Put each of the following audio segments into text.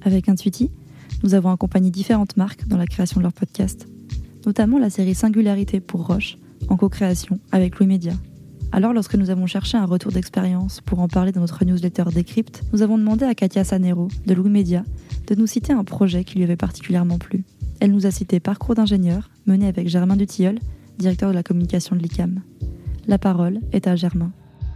Avec Intuiti, nous avons accompagné différentes marques dans la création de leurs podcasts, notamment la série Singularité pour Roche, en co-création avec Louis Média. Alors, lorsque nous avons cherché un retour d'expérience pour en parler dans notre newsletter Décrypte, nous avons demandé à Katia Sanero, de Louis Média, de nous citer un projet qui lui avait particulièrement plu. Elle nous a cité Parcours d'ingénieur, mené avec Germain Dutilleul, directeur de la communication de l'ICAM. La parole est à Germain.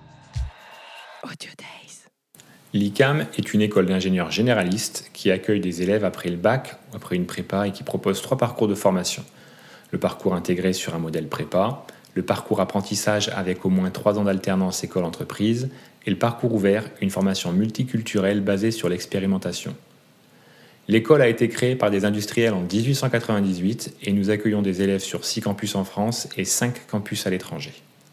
Audio Days. L'ICAM est une école d'ingénieurs généralistes qui accueille des élèves après le bac ou après une prépa et qui propose 3 parcours de formation. Le parcours intégré sur un modèle prépa, le parcours apprentissage avec au moins 3 ans d'alternance école-entreprise et le parcours ouvert, une formation multiculturelle basée sur l'expérimentation. L'école a été créée par des industriels en 1898 et nous accueillons des élèves sur 6 campus en France et 5 campus à l'étranger.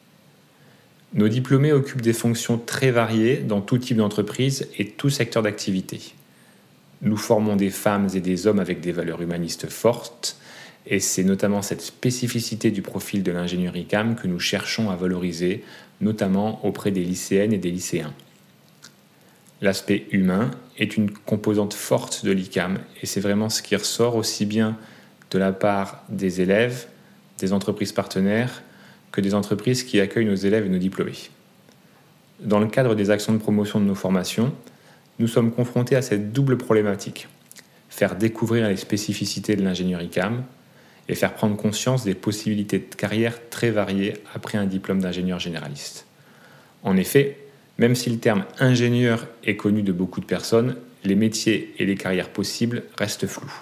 Nos diplômés occupent des fonctions très variées dans tout type d'entreprise et tout secteur d'activité. Nous formons des femmes et des hommes avec des valeurs humanistes fortes et c'est notamment cette spécificité du profil de l'ingénieur ICAM que nous cherchons à valoriser, notamment auprès des lycéennes et des lycéens. L'aspect humain est une composante forte de l'ICAM et c'est vraiment ce qui ressort aussi bien de la part des élèves, des entreprises partenaires, que des entreprises qui accueillent nos élèves et nos diplômés. Dans le cadre des actions de promotion de nos formations, nous sommes confrontés à cette double problématique. Faire découvrir les spécificités de l'ingénieur ICAM et faire prendre conscience des possibilités de carrière très variées après un diplôme d'ingénieur généraliste. En effet, même si le terme ingénieur est connu de beaucoup de personnes, les métiers et les carrières possibles restent flous.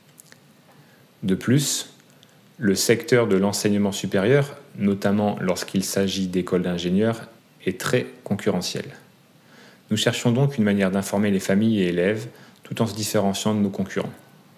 De plus, le secteur de l'enseignement supérieur, notamment lorsqu'il s'agit d'écoles d'ingénieurs, est très concurrentiel. Nous cherchons donc une manière d'informer les familles et élèves tout en se différenciant de nos concurrents.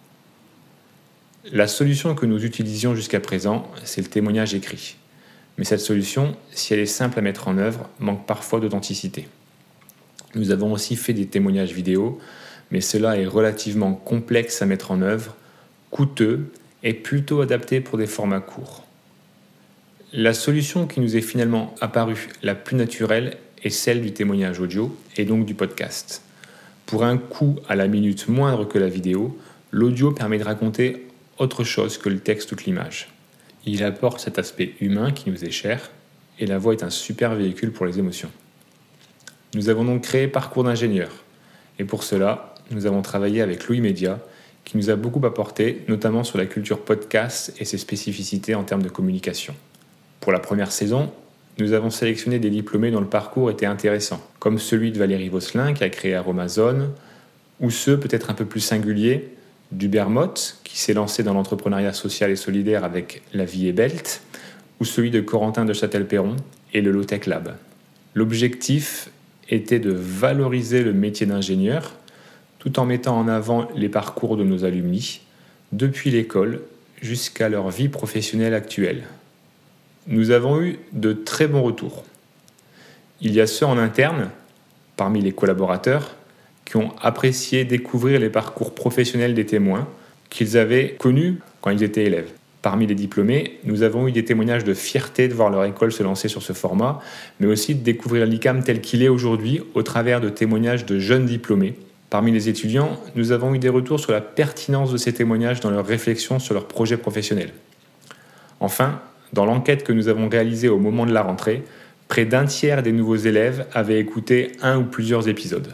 La solution que nous utilisions jusqu'à présent, c'est le témoignage écrit. Mais cette solution, si elle est simple à mettre en œuvre, manque parfois d'authenticité. Nous avons aussi fait des témoignages vidéo, mais cela est relativement complexe à mettre en œuvre, coûteux et plutôt adapté pour des formats courts. La solution qui nous est finalement apparue la plus naturelle est celle du témoignage audio et donc du podcast. Pour un coût à la minute moindre que la vidéo, l'audio permet de raconter autre chose que le texte ou que l'image. Il apporte cet aspect humain qui nous est cher et la voix est un super véhicule pour les émotions. Nous avons donc créé Parcours d'ingénieur et pour cela, nous avons travaillé avec Louis Média qui nous a beaucoup apporté, notamment sur la culture podcast et ses spécificités en termes de communication. Pour la première saison, nous avons sélectionné des diplômés dont le parcours était intéressant, comme celui de Valérie Vosselin qui a créé Aromazone, ou ceux peut-être un peu plus singuliers d'Hubert Motte qui s'est lancé dans l'entrepreneuriat social et solidaire avec La Vie est Belt, ou celui de Corentin de Châtel-Perron et le Low-Tech Lab. L'objectif était de valoriser le métier d'ingénieur tout en mettant en avant les parcours de nos alumni, depuis l'école jusqu'à leur vie professionnelle actuelle. Nous avons eu de très bons retours. Il y a ceux en interne, parmi les collaborateurs, qui ont apprécié découvrir les parcours professionnels des témoins qu'ils avaient connus quand ils étaient élèves. Parmi les diplômés, nous avons eu des témoignages de fierté de voir leur école se lancer sur ce format, mais aussi de découvrir l'ICAM tel qu'il est aujourd'hui au travers de témoignages de jeunes diplômés. Parmi les étudiants, nous avons eu des retours sur la pertinence de ces témoignages dans leurs réflexions sur leurs projets professionnels. Enfin, dans l'enquête que nous avons réalisée au moment de la rentrée, près d'un tiers des nouveaux élèves avaient écouté un ou plusieurs épisodes.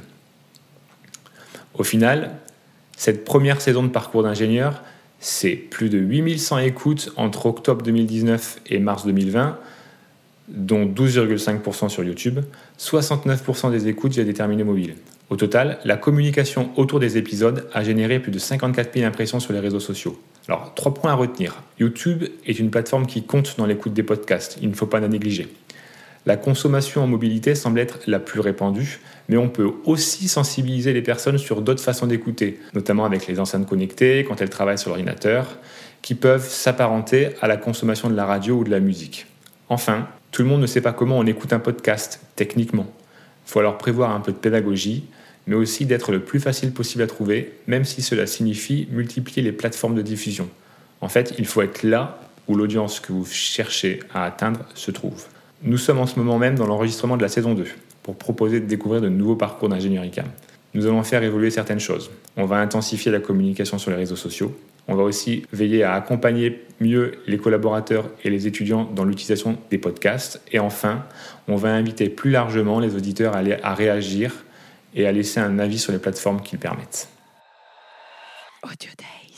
Au final, cette première saison de Parcours d'ingénieur, c'est plus de 8100 écoutes entre octobre 2019 et mars 2020, dont 12,5% sur YouTube, 69% des écoutes via des terminaux mobiles. Au total, la communication autour des épisodes a généré plus de 54 000 impressions sur les réseaux sociaux. Alors, 3 points à retenir. YouTube est une plateforme qui compte dans l'écoute des podcasts, il ne faut pas la négliger. La consommation en mobilité semble être la plus répandue, mais on peut aussi sensibiliser les personnes sur d'autres façons d'écouter, notamment avec les enceintes connectées, quand elles travaillent sur l'ordinateur, qui peuvent s'apparenter à la consommation de la radio ou de la musique. Enfin, tout le monde ne sait pas comment on écoute un podcast, techniquement. Il faut alors prévoir un peu de pédagogie, mais aussi d'être le plus facile possible à trouver, même si cela signifie multiplier les plateformes de diffusion. En fait, il faut être là où l'audience que vous cherchez à atteindre se trouve. Nous sommes en ce moment même dans l'enregistrement de la saison 2, pour proposer de découvrir de nouveaux parcours d'ingénieur ICAM. Nous allons faire évoluer certaines choses. On va intensifier la communication sur les réseaux sociaux. On va aussi veiller à accompagner mieux les collaborateurs et les étudiants dans l'utilisation des podcasts. Et enfin, on va inviter plus largement les auditeurs à réagir et à laisser un avis sur les plateformes qui le permettent. Audio Days.